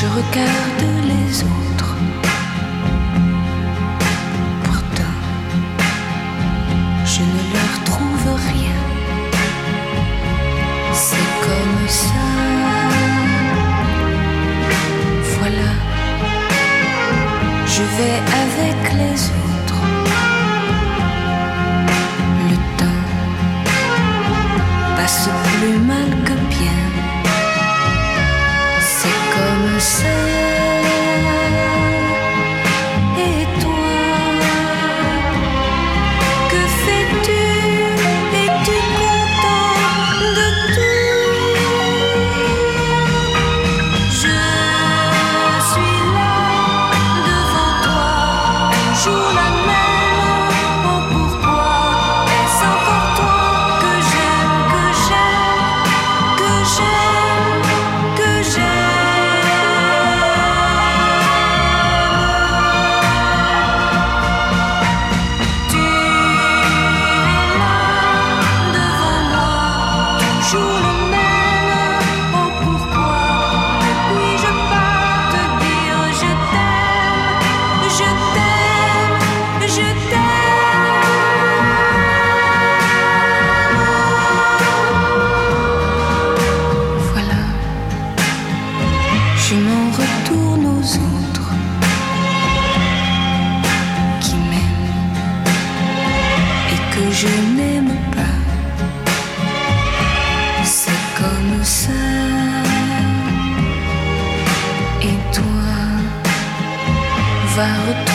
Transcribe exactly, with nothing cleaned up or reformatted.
regarde les autres. Pourtant, je ne leur trouve rien. C'est comme ça. Voilà, je vais avec les autres. Le temps passe plus mal que bien. C'est comme ça. Et toi, que fais-tu? Es-tu content de tout? Je suis là devant toi, toujours la même. Oh, pourquoi est-ce encore toi que j'aime, que j'aime, que j'aime, que j'aime? Tu es là devant moi, toujours le même. Oh, pourquoi ne puis-je pas te dire je t'aime, je t'aime, je t'aime? Voilà, je m'en retourne aux autres qui m'aiment et que je n'aime pas. C'est comme ça. Et toi, va retourner